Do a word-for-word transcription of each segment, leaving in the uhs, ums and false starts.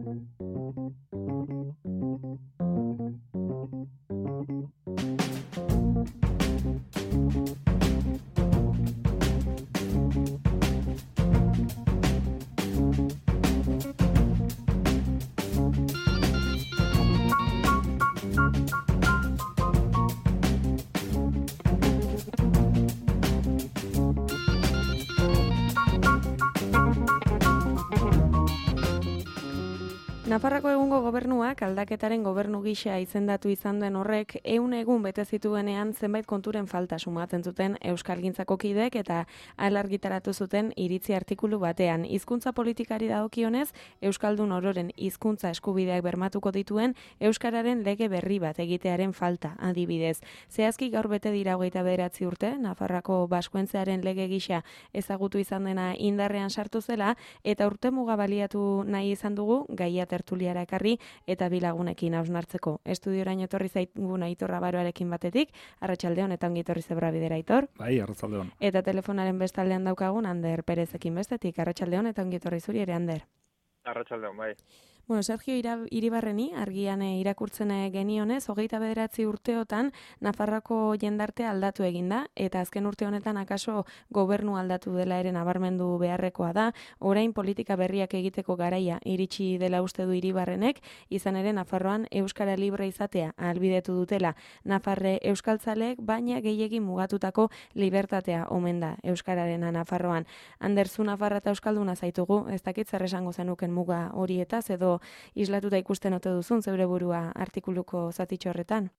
Nafarroako egungo gobernuak aldaketaren gobernu gisa izendatu izan den horrek ehun egun bete zituenean zenbait konturen falta sumatzen zuten Euskalgintzako kideek eta alargitaratu zuten iritzi artikulu batean. Hizkuntza politikari dagokionez, euskaldun ororen hizkuntza eskubideak bermatuko dituen euskararen lege berri bat egitearen falta, adibidez. Zehazki gaur bete dira hogeita bederatzi urte, Nafarroako baskuentzearen lege gisa ezagutu izan dena indarrean sartu zela eta urtemuga baliatu nahi izan dugu gaia tertuliara ekarri eta bilagunekin hausnartzeko. Estudioraino etorri zaigun Aitor Abaroarekin batetik, arratsaldeon eta ongi etorri Zebra Bidera, Aitor. Bai, arratsaldeon. Eta telefonaren bestaldean daukagun Ander Perezekin bestetik, arratsaldeon eta ongi etorri zuri ere, Ander. Arratsaldeon, bai. Bueno, Sergio Iribarreni, argian irakurtzen genionez, hogeita bederatzi urteotan Nafarroako jendartea aldatu eginda, eta azken urte honetan akaso gobernu aldatu dela ere nabarmendu beharrekoa da, orain politika berriak egiteko garaia iritsi dela uste du Iribarrenek, izan ere Nafarroan euskara libre izatea ahalbidetu dutela Nafarre euskaltzalek, baina gehiegi mugatutako libertatea omen da euskararena Nafarroan. Ander, zu Nafarra eta euskalduna zaitugu, ez dakit zer esango zenuken muga horietaz, edo islatuta ikusten ote duzun zeure burua artikuluko zatitxo horretan?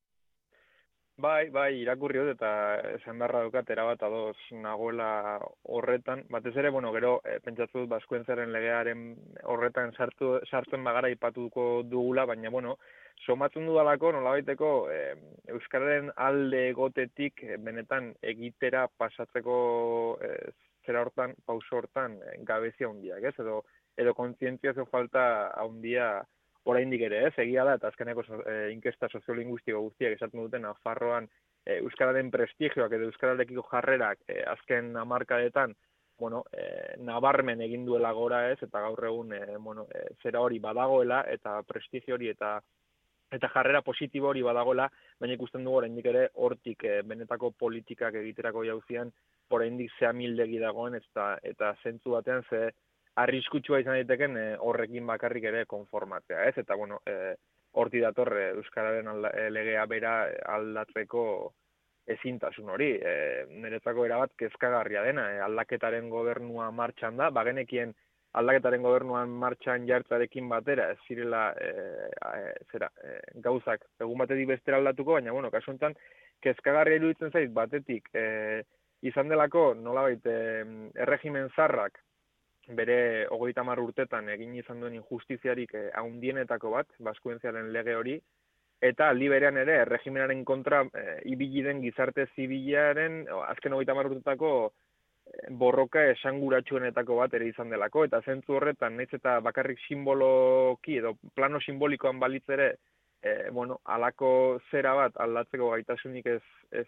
Bai, bai, irakurri dut eta esan beharra dukat erabat ados nagoela horretan. Batez ere, bueno, gero, e, pentsatu dut baskuentzaren legearen horretan sartu, sartzen bagara ipatuko dugula, baina, bueno, somatzen dudalako, nolabaiteko, e, euskararen alde egotetik e, benetan egitera pasatzeko e, zera hortan, pauso hortan, e, gabezia handiak, ez? Edo, edo kontzientziazio falta handia oraindik ere, ez? Egia da, eta azkeneko e, inkesta soziolinguistiko guztiak esaten duten Nafarroan e, euskararen prestigioak edo euskararekiko jarrerak e, azken hamarkadetan, bueno, e, nabarmen egin duela gora, ez? Eta gaur egun e, bueno, e, zera hori badagoela eta prestigio hori eta eta jarrera positibo hori badagoela, baina ikusten dugu oraindik ere hortik e, benetako politikak egiterako jauzian oraindik zehamildegi dagoen eta eta zentzu batean ze arriskutsua izan daiteken e, horrekin bakarrik ere konformatzea, ez? Eta, bueno, e, horti dator e, euskararen alda, e, legea bera aldatzeko ezintasun hori. E, niretzako erabat kezkagarria dena, e, aldaketaren gobernua martxan da, bagenekien aldaketaren gobernuan martxan jartzarekin batera, ez zirela e, e, zera, e, gauzak egun batetik bestera aldatuko, baina, bueno, kasu honetan, kezkagarria iruditzen zait batetik, e, izan delako, nolabait, e, erregimen zarrak, bere hogeita hamar urtetan egin izan duen injustiziarik eh, handienetako bat, baskuentziaren lege hori, eta aldi berean ere, erregimenaren kontra eh, ibili den gizarte zibilaren, azken hogeita hamar urtetako eh, borroka esanguratsuenetako bat ere izan delako, eta zentzu horretan, nahiz eta bakarrik simboloki edo plano simbolikoan balitz ere, eh, bueno, alako zera bat aldatzeko gaitasunik ez, ez,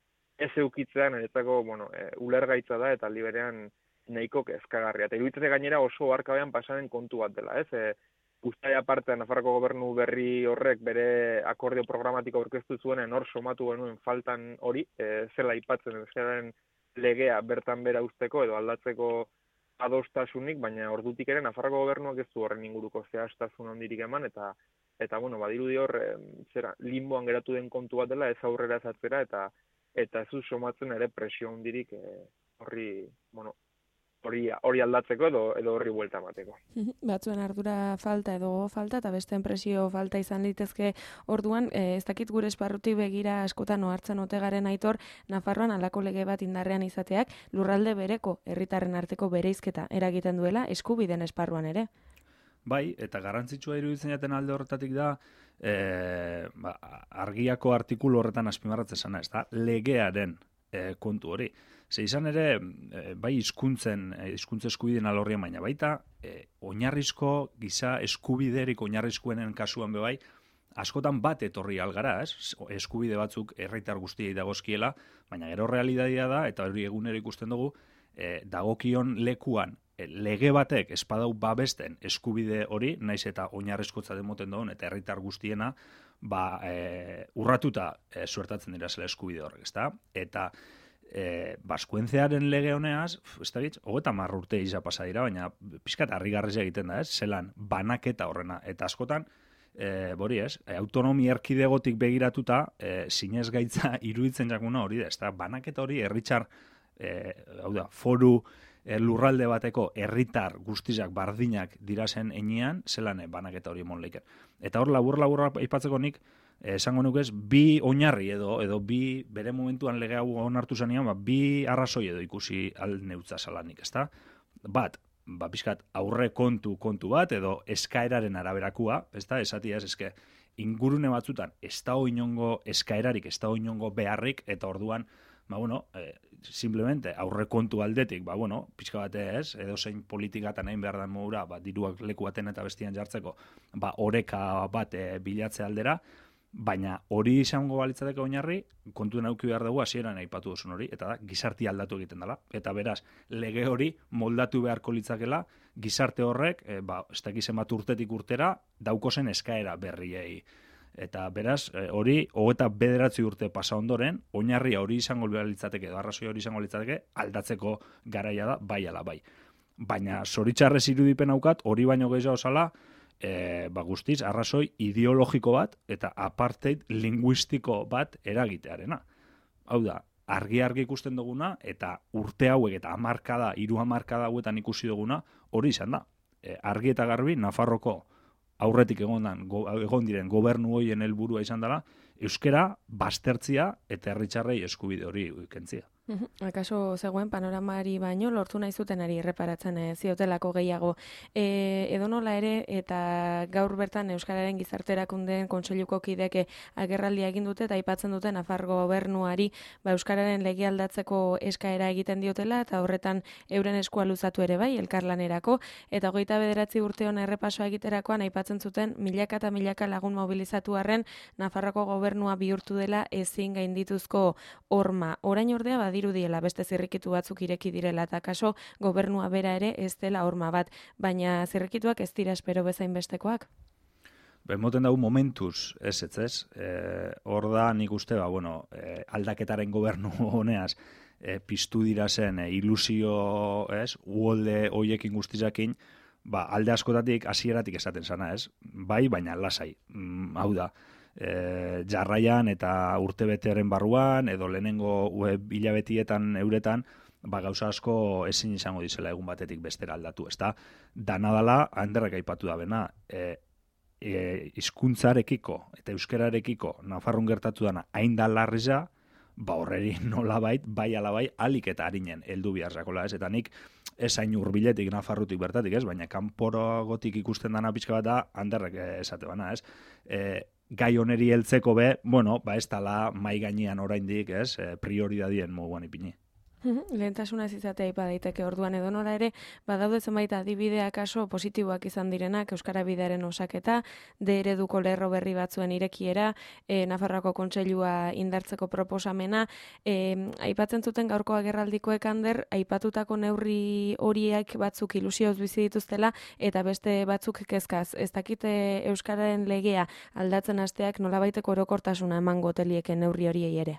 ez eukitzean, niretzako, bueno, eh, ulergaitza da, eta aldi berean nahiko kezkagarria. Eta iruditzete gainera oso arkabean pasaren kontu bat dela, ez? E, Uztai aparte, Nafarroko gobernu berri horrek bere akordio programatiko aurkeztu zuenen hor somatu genuen faltan hori, e, zela aipatzen euskararen legea bertan bera usteko edo aldatzeko adostasunik, baina ordutik ere Nafarroko gobernuak ez du horren inguruko zehaztasun handirik eman, eta eta bueno, badirudi hor, e, zera, limboan geratu den kontu bat dela, ez aurrera ez atzera, eta eta ez du somatzen ere presio handirik e, horri, bueno, hori hori aldatzeko edo edo horri buelta emateko. Batzuen ardura falta edo falta eta beste presio falta izan litezke orduan, eh, ez dakit gure esparrutik begira askotan ohartzen ote garen Aitor, Nafarroan halako lege bat indarrean izateak lurralde bereko herritarren arteko bereizketa eragiten duela eskubideen esparruan ere. Bai, eta garrantzitsua iruditzen jaten alde horretatik da, e, ba, argiako artikulu horretan azpimarratzen zena, ez da, legearen e, kontu hori. Ze izan ere, e, bai hizkuntzen, hizkuntza eskubideen alorrian, baina baita, e, oinarrizko giza eskubiderik oinarrizkoenen kasuan bebai, askotan bat etorri algara, ez? Eskubide batzuk herritar guztiei dagozkiela, baina gero realitatea da, eta hori egunero ikusten dugu, e, dagokion lekuan lege batek espadau babesten eskubide hori, naiz eta oinarrizkotza demoten dagoen eta herritar guztiena, ba, e, urratuta e, suertatzen dira zela eskubide horrek, ezta? Eta e, baskuentzearen lege honeaz, ez da bitz, hogeta marra urte iza pasa dira, baina pixkat harrigarria egiten da, ez? Zelan banaketa horrena. Eta askotan, e, bori ez, e, autonomia erkidegotik begiratuta, e, zinez gaitza iruditzen jakuna hori da, ez da? Banaketa hori herritar, e, hau da, foru e, lurralde bateko herritar guztizak bardinak dirazen enean, zelan e, banaketa hori mon leiken. Eta hor labur-laburra aipatzeko nik, esango nukez, bi oinarri edo edo bi bere momentuan lege hau onartu zanean, ba, bi arrazoi edo ikusi al neutza salanik, ezta? Bat, ba, pixkat aurre kontu kontu bat edo eskaeraren araberakua, ezta? Esatia ez, eske, ingurune batzutan ez da inongo eskaerarik, ez da inongo beharrik, eta orduan, ba, bueno, eh, simplemente aurre kontu aldetik, ba, bueno, pixka bate ez, edo zein politikatan hain behar den modura, ba, diruak leku baten eta bestian jartzeko, ba, oreka bat e, bilatze aldera, baina hori izango balitzateke oinarri, kontu nauki behar dugu hasieran aipatu duzun hori, eta da, gizarti aldatu egiten dela. Eta beraz, lege hori moldatu beharko litzakela, gizarte horrek, e, ba, ez dakizen bat urtetik urtera, daukozen eskaera berriei. Eta beraz, hori, hogeta bederatzi urte pasa ondoren, oinarria hori izango litzateke, edo arrazoi hori izango litzateke, aldatzeko garaia da, bai ala bai. Baina, zoritxarrez irudipen aukat, hori baino gehiago zala, e, ba, guztiz, arrazoi ideologiko bat, eta apartheid linguistiko bat eragitearena. Hau da, argi-argi ikusten duguna, eta urte hauek eta hamarkada, hiru hamarkada hauetan ikusi duguna, hori izan da. E, argi eta garbi, Nafarroko aurretik egondan, go, egon diren gobernu hoien helburua izan dela, euskera baztertzia eta herritarrei eskubide hori kentzia. Akaso zegoen panoramari baino lortu nahi zutenari erreparatzen e, ziotelako gehiago. E, edonola ere eta gaur bertan Euskararen Gizarte Erakundeen Kontseiluko kideke agerraldia egin dute eta aipatzen dute Nafarro gobernuari ba, Euskararen lege aldatzeko eskaera egiten diotela eta horretan euren eskua luzatu ere bai elkarlanerako eta hogeita bederatzi urte hona errepasoa egiterakoan aipatzen zuten milaka eta milaka lagun mobilizatu arren Nafarroko gobernua bihurtu dela ezin gaindituzko horma. Orain ordea badirudiela beste zirrikitu batzuk ireki direla eta kaso gobernua bera ere ez dela horma bat, baina zirrikituak ez dira espero bezain bestekoak? Moten dago momentuz, ez ez ez, e, hor da nik uste, ba, bueno, e, aldaketaren gobernu honeaz, e, piztu dira zen e, ilusio, ez, uholde hoiekin guztizakin, ba, alde askotatik hasieratik esaten sana, ez, bai, baina lasai, mm, hau da, E, jarraian eta urtebetearen barruan edo lehenengo web hilabetietan euretan ba, gauza asko ezin izango dizela egun batetik bestera aldatu, ezta? Dana dala, handerrak aipatu da bena, e, e, hizkuntzarekiko eta euskararekiko Nafarroan gertatu dana hain da larriza, ba horreri nolabait, bai alabai, alik eta harinen heldu biharrakola, ez? Eta nik ez hain hurbiletik Nafarrotik bertatik, ez? Baina kanporagotik ikusten dana pixka bat da, handerrak esate bana, ez? E, gai oneri heltzeko be, bueno, ba ez tala mai gainean oraindik, ez, e, prioridadien moduan ipini. Lehentasuna ez izatea ipa daiteke orduan edo nola ere, badaude zenbait adibideak aso positiboak izan direnak Euskara Bidearen osaketa, de ereduko lerro berri batzuen irekiera, e, Nafarroako Kontseilua indartzeko proposamena, e, aipatzen zuten gaurko agerraldikoek ander, aipatutako neurri horiek batzuk ilusioz bizi dituztela, eta beste batzuk kezkaz. Ez dakite Euskararen legea aldatzen hasteak nolabaiteko orokortasuna emango telieken neurri horiei ere.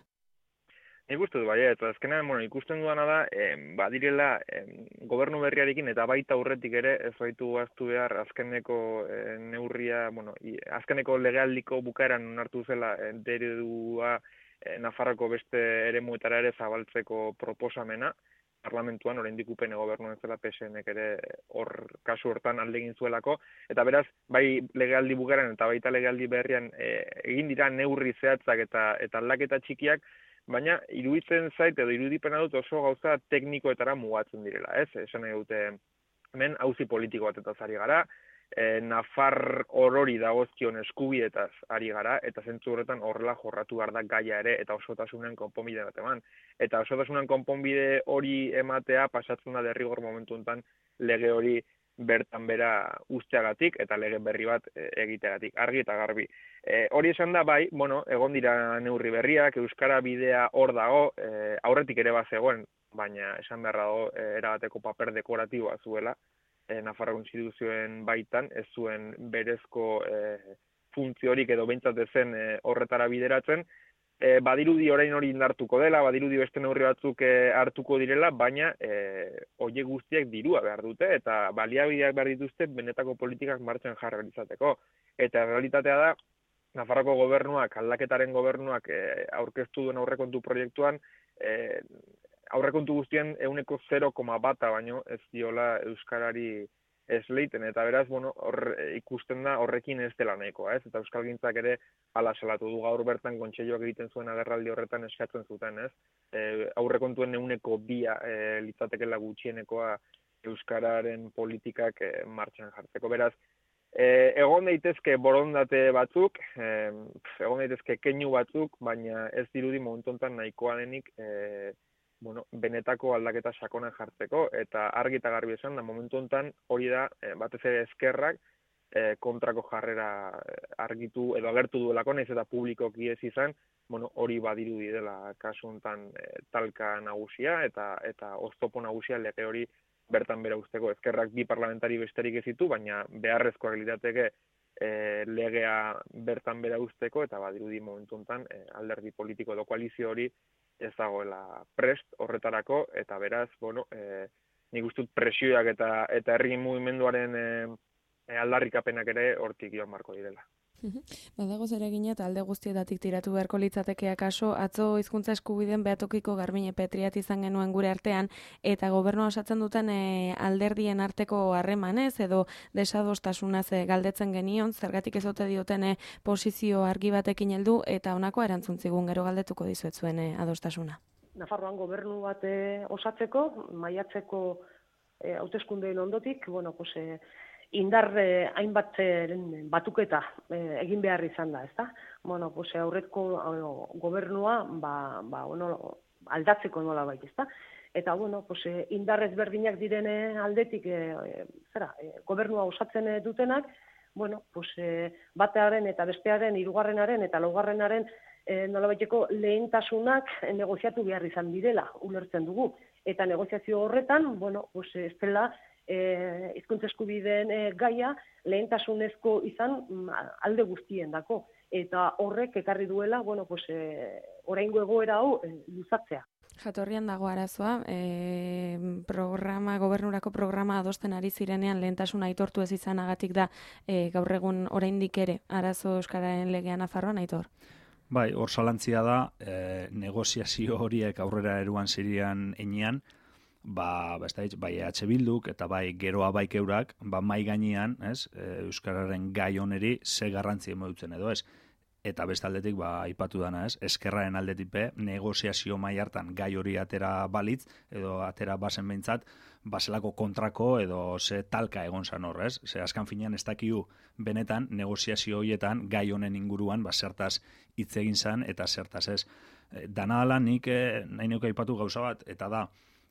Nik uste du, bai, eta azkenean, bueno, ikusten duana da, eh, badirela eh, gobernu berriarekin eta baita aurretik ere ez baitu gaztu behar azkeneko eh, neurria, bueno, i, azkeneko legealdiko bukaeran onartu zela eh, deredua eh, Nafarroko beste eremuetara ere zabaltzeko proposamena, parlamentuan, oraindik upene gobernuen zela P S Nek ere hor kasu hortan alde egin zuelako, eta beraz, bai legealdi bukaeran eta baita legealdi berrian eh, egin dira neurri zehatzak eta, eta aldaketa txikiak, baina iruditzen zait edo irudipena dut oso gauza teknikoetara mugatzen direla, ez? Esan nahi dute hemen auzi politiko batetaz ari gara, e, Nafar orori dagozkion eskubietaz ari gara, eta zentzu horretan horrela jorratu behar da gaia ere, eta osotasunen konponbide bat eman. Eta osotasunen konponbide hori ematea pasatzen da derrigor momentu enten lege hori bertan bera usteagatik eta lege berri bat e, egiteagatik, argi eta garbi. E, hori esan da, bai, bueno, egon dira neurri berriak, Euskara Bidea hor dago, e, aurretik ere bazegoen, baina esan beharra dago e, erabateko paper dekoratiboa zuela, e, Nafarroko instituzioen baitan, ez zuen berezko e, funtziorik edo behintzat ezen e, horretara bideratzen, e, badirudi orain hori indartuko dela, badirudi beste neurri batzuk e, hartuko direla, baina e, horiek guztiek dirua behar dute, eta baliabideak behar dituzte benetako politikak martxan jarri izateko. Eta realitatea da, Nafarroko gobernuak, aldaketaren gobernuak e, aurkeztu duen aurrekontu proiektuan, e, aurrekontu guztien ehuneko zero koma bata baino ez diola euskarari esleiten, eta beraz, bueno, hor, ikusten da horrekin ez dela nahikoa, ez? Eta euskalgintzak ere hala salatu du gaur bertan kontseiluak egiten zuen agerraldi horretan eskatzen zuten, ez? E, aurrekontuen ehuneko bia e, litzatekela gutxienekoa euskararen politikak e, martxan jartzeko. Beraz, e, egon daitezke borondate batzuk, e, egon daitezke keinu batzuk, baina ez dirudi momentu honetan nahikoa denik e, bueno, benetako aldaketa sakonan jartzeko, eta argi eta garbi esan, da momentu honetan hori da, e, batez ere eskerrak, e, kontrako jarrera argitu edo agertu duelako, nahiz eta publikoki ez izan, bueno, hori badirudi dela kasu honetan e, talka nagusia, eta eta oztopo nagusia lege hori bertan bera usteko. Eskerrak bi parlamentari besterik ez ditu, baina beharrezkoak lirateke e, legea bertan bera usteko, eta badirudi momentu honetan e, alderdi politiko edo koalizio hori ez dagoela prest horretarako, eta beraz, bueno, e, nik uste dut presioak eta eta herri mugimenduaren e, aldarrikapenak ere hortik joan marko direla. Badago zeregina eta alde guztietatik tiratu beharko litzateke akaso, atzo hizkuntza eskubideen behatokiko Garbiñe Petriat izan genuen gure artean, eta gobernua osatzen duten e, alderdien arteko harremanez edo desadostasunaz e, galdetzen genion, zergatik ez ote diotene posizio argi batekin heldu, eta honako erantzun zigun, gero galdetuko dizuet zuen e, adostasuna. Nafarroan gobernu bat e, osatzeko, maiatzeko e, hauteskundeen ondotik, bueno, pues, e, indar eh, hainbat eh, batuketa eh, egin behar izan da, ezta? Bueno, pues aurretko eh, gobernua ba, ba, bueno, aldatzeko nola bait, ezta? Eta, bueno, pues, eh, indar ezberdinak direne aldetik eh, zera, eh, gobernua osatzen eh, dutenak, bueno, pues, eh, batearen eta bestearen, hirugarrenaren eta laugarrenaren eh, nola baiteko lehentasunak eh, negoziatu behar izan direla, ulertzen dugu. Eta negoziazio horretan, bueno, pues, ez dela, Eh, hizkuntza eskubideen eh, gaia lehentasunezko izan mm, alde guztien dako, eta horrek ekarri duela, bueno, pues, eh, oraingo egoera hau eh, luzatzea. Jatorrian dago arazoa, e, programa, gobernurako programa adosten ari zirenean lehentasuna aitortu ez izanagatik da e, gaur egun oraindik ere arazo euskararen legea Nafarroan, Aitor? Bai, hor zalantzia da, e, negoziazio horiek aurrera eruan zirian enean, ba, ba, ez bai E H Bilduk eta bai geroa baikeurak, ba, mai gainean, ez, e, euskararen gai honeri ze garrantzi emodutzen edo ez. Eta beste aldetik, ba, aipatu dana, ez, eskerraren aldetik be, negoziazio mai hartan gai hori atera balitz, edo atera bazen behintzat, baselako kontrako edo ze talka egon zan hor, ez? Ze azkan finean ez dakiu benetan negoziazio horietan gai honen inguruan, ba, zertaz hitz egin zan eta zertaz ez. E, dana dela nik eh, nahi neuke aipatu gauza bat, eta da,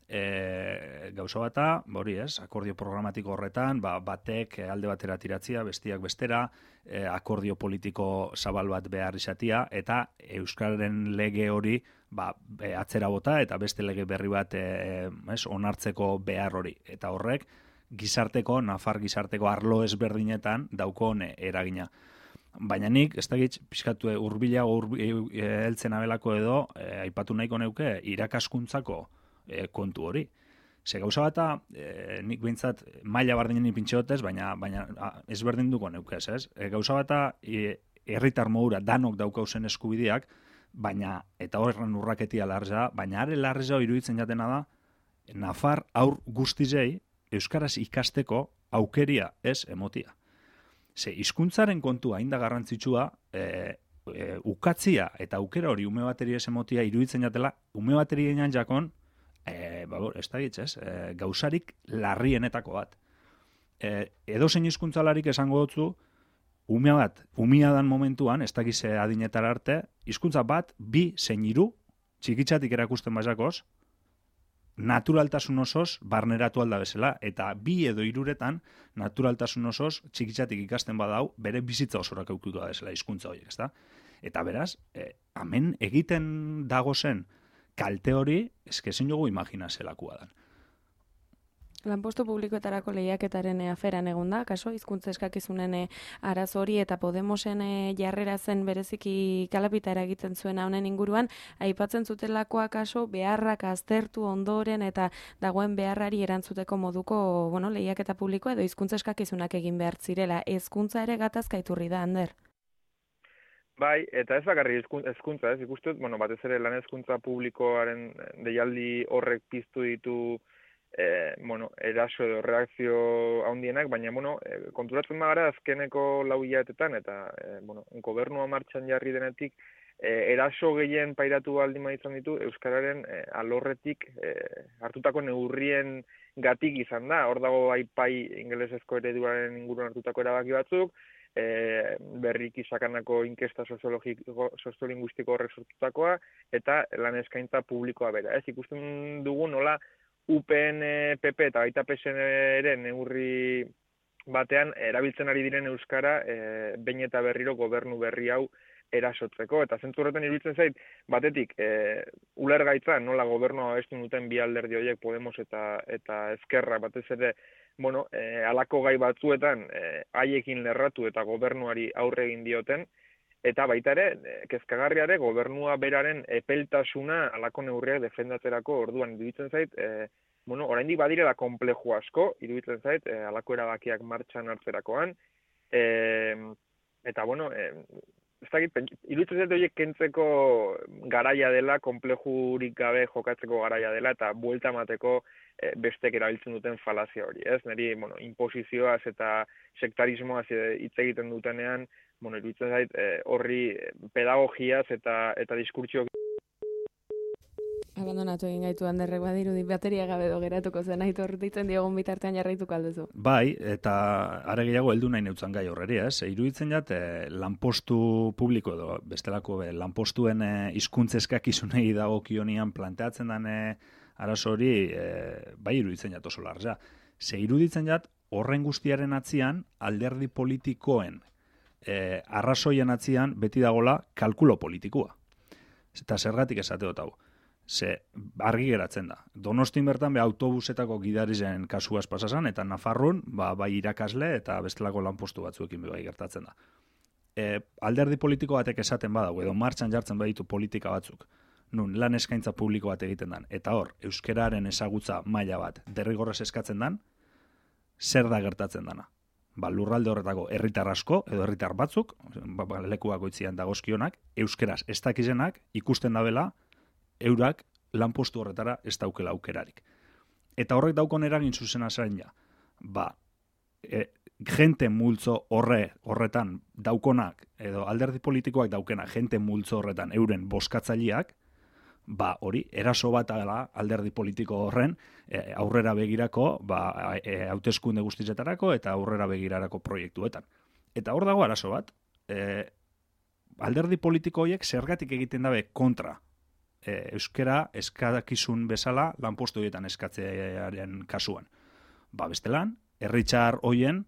E, gauza bata, hori ez, akordio programatiko horretan, ba, batek alde batera tiratzia, bestiak bestera, e, akordio politiko zabal bat behar izatia, eta euskararen lege hori ba, e, atzera bota, eta beste lege berri bat e, ez, onartzeko behar hori. Eta horrek, gizarteko, Nafar gizarteko arlo ezberdinetan dauko hone eragina. Baina nik, ez da gitz, pixkatu urbilago heltzen abelako edo, e, aipatu nahiko neuke, irakaskuntzako E, kontu hori. Ze gauza bata, e, nik behintzat maila bardinen ipintxeotez, baina, baina ezberdin duko neukez, ez? E, gauza bata, e, herritar modura danok daukauzen eskubideak, baina, eta horren urraketia larza, baina are larza iruditzen jatena da, Nafar aur guztizei euskaraz ikasteko aukeria ez emotia. Ze hizkuntzaren kontua inda garrantzitsua, e, e, ukatzia eta aukera hori ume bateri ez emotia iruditzen jatela, ume bateri gainean jakon, E, ba, ez da gitzez, e, gauzarik larrienetako bat. E, edo zein hizkuntzalarik esango dutzu, umea bat, umia dan momentuan, ez da gize adinetara arte, hizkuntza bat, bi, zein hiru, txikitzatik erakusten bazakoz, naturaltasun osoz barneratu alda bezala, eta bi edo hiruretan naturaltasun osoz txikitzatik ikasten badau, bere bizitza osorak eukiko da bezala hizkuntza horiek, ez da? Eta beraz, e, hemen egiten dago zen, kalte hori, eske ezin dugu imagina zelakua da. Lanpostu publikoetarako lehiaketaren aferan egon da, kaso, hizkuntza eskakizunen arazo hori eta Podemosen jarrera zen bereziki kalapita eragiten zuen honen inguruan, aipatzen zutelakoa kaso, beharrak aztertu ondoren eta dagoen beharrari erantzuteko moduko, bueno, lehiaketa publikoa edo hizkuntza eskakizunak egin behar zirela. Hezkuntza ere gatazka iturri da, Ander? Bai, eta ez bakarri hezkuntza, ez ikustut, bueno, batez ere lan hezkuntza publikoaren deialdi horrek piztu ditu E, bueno, eraso edo reakzio handienak, baina, bueno, e, konturatzen bagara azkeneko lau hilabetetan, eta, e, bueno, gobernua martxan jarri denetik, e, eraso gehien pairatu baldin izan ditu, Euskararen e, alorretik e, hartutako neurrien gatik izan da. Hor dago bai pai ingelesezko ereduaren inguruan hartutako erabaki batzuk, e, berriki sakanako inkesta soziologiko, soziolinguistiko horrek sortutakoa, eta lan eskaintza publikoa bera. Ez ikusten dugu nola, U P N, P P eta baita P S N neurri batean erabiltzen ari diren euskara e, behin eta berriro gobernu berri hau erasotzeko. Eta zentzu horretan iruditzen zait, batetik, e, ulergaitza nola gobernua babestu duten bi alderdi horiek Podemos eta eta Ezkerra batez ere, bueno, e, halako gai batzuetan e, haiekin lerratu eta gobernuari aurre egin dioten, eta baita ere, kezkagarriare gobernua beraren epeltasuna halako neurriak defendatzerako orduan iruditzen zait, e, bueno, oraindik badirela konpleju asko, iruditzen zait, e, halako erabakiak martxan hartzerakoan, e, eta bueno, e, ez dakit, iruditzen zait horiek kentzeko garaia dela, konplejurik gabe jokatzeko garaia dela, eta buelta emateko e, bestek erabiltzen duten falazia hori, ez? Neri, bueno, imposizioaz eta sektarismoaz hitz egiten dutenean, bueno, iruditzen zait, horri pedagogiaz eta eta diskurtsioak abandonatu egin gaitu Anderrek badirudi bateria gabe do geratuko zen aitor ditzen diogun bitartean jarraituko alduzu. Bai, eta are gehiago heldu nahi neutzan gai horreri, ez? Iruditzen jat eh, lanpostu publiko edo bestelako be, lanpostuen hizkuntza eh, eskakizunei dagokionian planteatzen den eh, arazo hori eh, bai iruditzen jat oso larra. Ze iruditzen jat horren guztiaren atzian alderdi politikoen E, arrazoien atzian beti dagola kalkulo politikoa. Eta zergatik esate dut hau. Ze argi geratzen da. Donostin bertan be autobusetako gidarizen kasuaz pasasan, eta Nafarroan ba, bai irakasle eta bestelako lanpostu batzuekin bai gertatzen da. E, alderdi politiko batek esaten badago, edo martxan jartzen baditu politika batzuk, nun lan eskaintza publiko bat egiten dan, eta hor, euskeraren ezagutza maila bat derrigorrez eskatzen dan, zer da gertatzen dana? Ba, lurralde horretako herritar asko edo herritar batzuk, ba, ba, leku bakoitzian dagozkionak, euskeraz ez dakizenak ikusten dabela eurak lanpostu horretara ez daukela aukerarik. Eta horrek daukon eragin zuzena zain ja. Ba, e, jente multzo horre horretan daukonak edo alderdi politikoak daukena jente multzo horretan euren boskatzaileak, ba hori eraso bat dela alderdi politiko horren e, aurrera begirako, ba e, hauteskunde guztietarako eta aurrera begirarako proiektuetan. Eta hor dago arazo bat, e, alderdi politiko horiek zergatik egiten dabe kontra e, euskera eskakizun bezala lanpostu horietan eskatzearen kasuan. Ba bestelan, herritzar hoien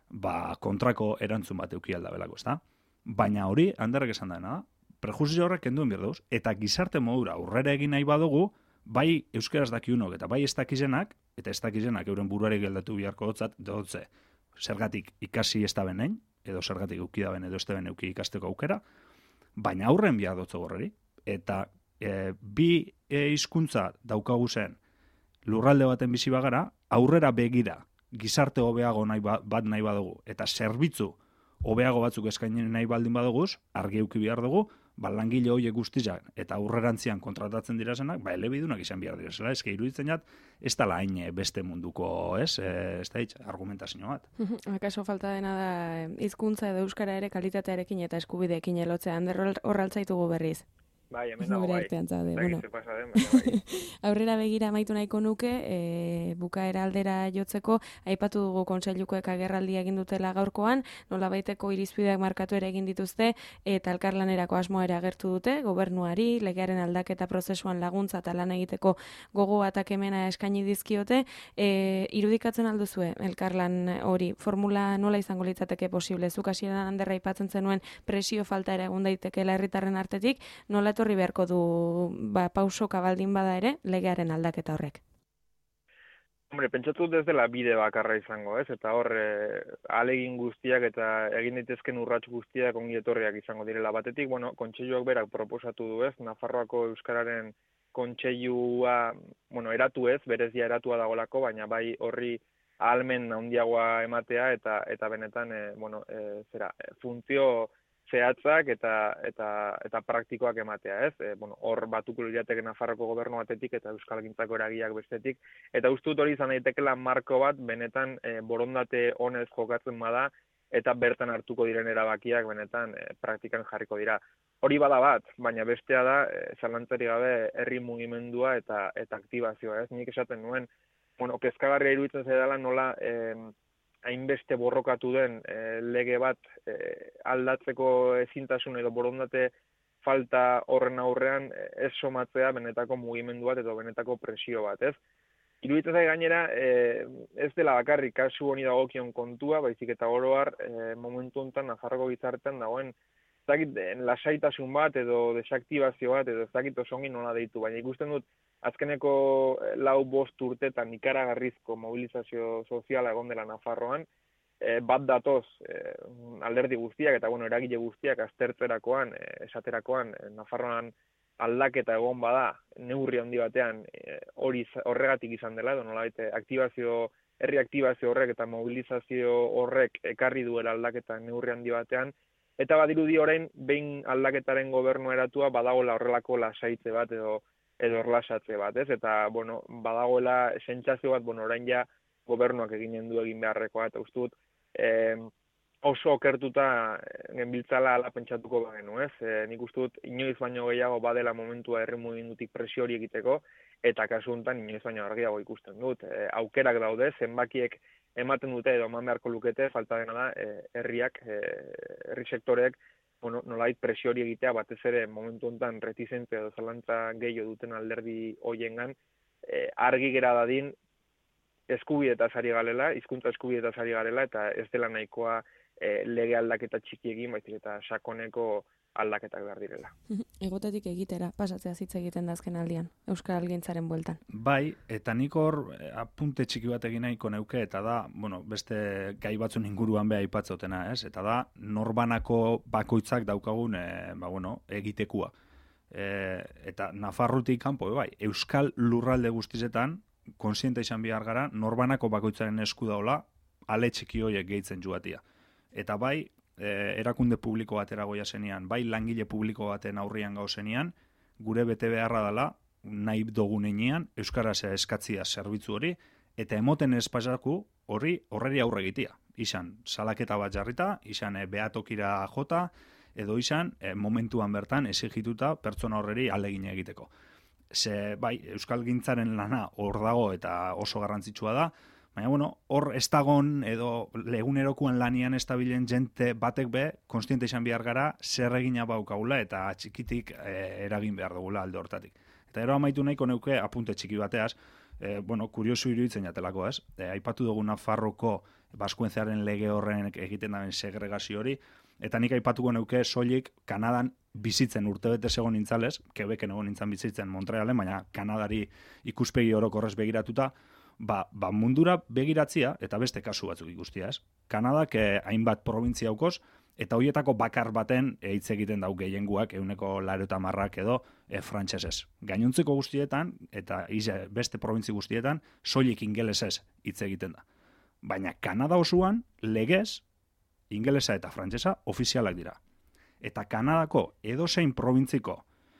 ba kontrako erantzun bat eduki aldabelako, ezta? Baina hori Anderrek esan dena da, prejuzio horrek kenduen berdoz, eta gizarte modura aurrera egin nahi badugu, bai euskeraz dakiunok eta bai ez dakizenak, eta ez dakizenak euren buruari geldatu biharko dotzat, dotze, zergatik ikasi ez da benein, edo zergatik euki da ben, edo ez da ben euki ikasteko aukera, baina aurren bihar dotze gorreri, eta e, bi hizkuntza daukagu zen lurralde baten bizi bagara, aurrera begira, gizarte hobeago nahi ba, bat nahi badugu, eta zerbitzu hobeago batzuk eskaini nahi baldin baduguz, argi euki behar dugu, ba, langile horiek guztiak eta aurrerantzian kontratatzen dirazenak, ba, elebidunak izan behar direzela, eske iruditzen jat, ez da lain beste munduko, ez, ez da hitz, argumentazio bat. Akaso falta dena da, hizkuntza edo euskara ere kalitatearekin eta eskubideekin elotzea, Ander horraltzaitugu berriz. Bai, hemen dago, bai. Zaude, bueno. Den, bai. Aurrera begira amaitu nahiko nuke, e, bukaera aldera jotzeko, aipatu dugu kontseilukoek agerraldia egin dutela gaurkoan, nolabaiteko irizpideak markatu ere egin dituzte, eta elkarlanerako asmoa ere agertu dute, gobernuari, legearen aldaketa prozesuan laguntza eta lan egiteko gogo batak hemena eskaini dizkiote, e, irudikatzen alduzue, elkarlan hori, formula nola izango litzateke posible, zuk hasieran Anderra aipatzen zenuen presio falta ere egon daitekeela herritarren artetik, nola etorri beharko du ba, pausoka baldin bada ere legearen aldaketa horrek? Hombre, pentsatu ez dela bide bakarra izango, ez? Eta hor, e, alegin guztiak eta egin daitezken urrats guztiak ongi etorriak izango direla. Batetik, bueno, kontseiluak berak proposatu du, ez? Nafarroako euskararen kontseilua, bueno, eratu ez, berezia eratua dagolako, baina bai horri ahalmen handiagoa ematea eta eta benetan, e, bueno, e, zera, funtzio zehatzak eta eta eta praktikoak ematea, ez? E, bueno, hor batuko lirateke Nafarroko gobernu batetik eta euskalgintzako eragileak bestetik, eta uste dut hori izan daitekeela marko bat benetan e, borondate honez jokatzen bada eta bertan hartuko diren erabakiak benetan e, praktikan jarriko dira. Hori bada bat, baina bestea da e, zalantzari gabe herri mugimendua eta eta aktibazioa, ez? Nik esaten nuen, bueno, kezkagarria iruditzen zaidala nola e, hainbeste borrokatu den e, lege bat e, aldatzeko ezintasun edo borondate falta horren aurrean e, ez somatzea benetako mugimendu bat edo benetako presio bat, ez? Iruditzen zait gainera e, ez dela bakarrik kasu honi dagokion kontua, baizik eta oro har e, momentu honetan Nafarroko gizartean dagoen ez dakit lasaitasun bat edo desaktibazio bat edo ez dakit oso ongi nola deitu, baina ikusten dut azkeneko lau bost urtetan ikaragarrizko mobilizazio soziala egon dela Nafarroan, e, bat datoz e, alderdi guztiak eta bueno, eragile guztiak aztertzerakoan, e, esaterakoan, e, Nafarroan aldaketa egon bada, neurri handi batean e, hori horregatik izan dela, edo nolabait aktibazio, herri aktibazio horrek eta mobilizazio horrek ekarri duela aldaketa neurri handi batean, eta badirudi orain behin aldaketaren gobernu eratua badagoela horrelako lasaitze bat edo edo erlasatze bat, ez? Eta, bueno, badagoela sentsazio bat, bueno, orain ja gobernuak eginen du egin beharrekoa, eta uste dut, eh, oso okertuta genbiltzala ala pentsatuko bagenu, ez? E, nik uste dut, inoiz baino gehiago badela momentua herri mugimendutik presio hori egiteko, eta kasu honetan inoiz baino argiago ikusten dut. E, aukerak daude, zenbakiek ematen dute edo eman beharko lukete, falta dena da, e, herriak, e, herri sektoreek, bueno, nolait presio hori egitea batez ere momentu honetan retizente edo zalantza gehiago duten alderdi hoiengan eh, argi gera dadin eskubideetaz ari garela, hizkuntza eskubideetaz ari garela eta ez dela nahikoa eh, lege aldaketa txiki egin, baizik eta sakoneko aldaketak behar direla. Egotetik egitera, pasatzea hitz egiten da azken aldian, euskalgintzaren bueltan. Bai, eta nik hor apunte txiki bat egin nahiko neuke, eta da, bueno, beste gai batzun inguruan beha aipatzotena, ez? Eta da, norbanako bakoitzak daukagun, e, ba, bueno, egitekua. E, eta Nafarrotik kanpo, bai, euskal lurralde guztizetan, konsiente izan behar gara, norbanako bakoitzaren esku daula, ale txiki horiek gehitzen joatia. Eta bai, erakunde publiko batera goia zenean, bai langile publiko baten aurrian gauzenean, gure bete beharra dela, nahi dogunean, euskaraz eskatzia zerbitzu hori, eta emoten espasaku horri horreri aurre egitea. Izan, salaketa bat jarrita, izan e, behatokira jota, edo izan, e, momentuan bertan esigituta pertsona horreri alegin egiteko. Ze, bai, euskalgintzaren lana hor dago eta oso garrantzitsua da, baina, bueno, hor ez dagon edo egunerokoan lanian estabilen jente batek be, konstiente izan behar gara, zer egina baukagula eta txikitik e, eragin behar dugula alde hortatik. Eta ero amaitu nahiko neuke apunte txiki bateaz, e, bueno, kuriosu iruditzen jatelako, ez? E, aipatu dugu Nafarroko baskuentzearen lege horren egiten daren segregazio hori, eta nik aipatuko neuke soilik Kanadan bizitzen urtebete egon nintzales, Quebecen egon nintzan bizitzen Montrealen, baina Kanadari ikuspegi orokorrez begiratuta, Ba, ba mundura begiratzia, eta beste kasu batzuk ikustia, ez? Kanadak eh, hainbat provintzia haukoz, eta horietako bakar baten eh, hitz egiten dau gehienguak, euneko lareta marrak edo eh, frantsesez. Gainontzeko guztietan, eta ize, beste provintzi guztietan, soilik ingelesez hitz egiten da. Baina Kanada osoan, legez, ingelesa eta frantsesa ofizialak dira. Eta Kanadako edozein provintziko,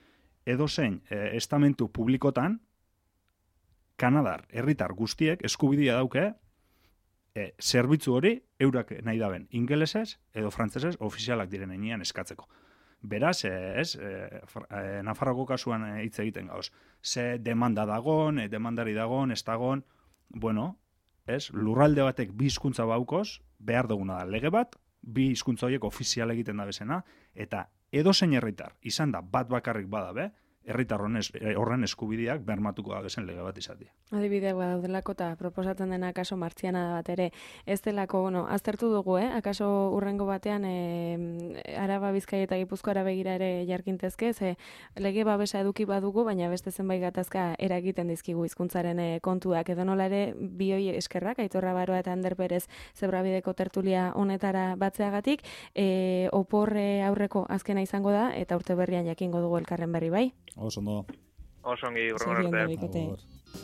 edozein eh, estamentu publikotan, Kanadar, herritar guztiek eskubidea dauke e, zerbitzu hori eurak nahi daben ingelesez edo frantsesez ofizialak diren heinean eskatzeko. Beraz, e, ez, e, Nafarroko kasuan hitz egiten gauz. Ze demanda dagon, e, demandari dagon, ez dagon, bueno, ez, lurralde batek bi hizkuntza baukoz, behar duguna da lege bat, bi hizkuntza horiek ofizial egiten da bezena, eta edozein herritar, izan da bat bakarrik badabe, herritar horren eskubideak bermatuko gabezen lege bat izatea. Adibide bat daudelako eta proposatzen dena akaso martziana bat ere ez delako, bueno, aztertu dugu, eh? Akaso urrengo batean e, Araba, Bizkaia eta Gipuzkoara begira ere jarkintezke, ze lege babesa eduki badugu, baina beste zenbait gatazka eragiten dizkigu hizkuntzaren e, kontuak. Edo nola ere bioi eskerrak, Aitor Rabaroa eta Ander Perez Zebrabideko tertulia honetara batzeagatik, e, oporre aurreko azkena izango da, eta urte berrian jakingo dugu elkarren berri bai. Oso ondo. Oso ongi, Zoriondu urrengo arte. bikote.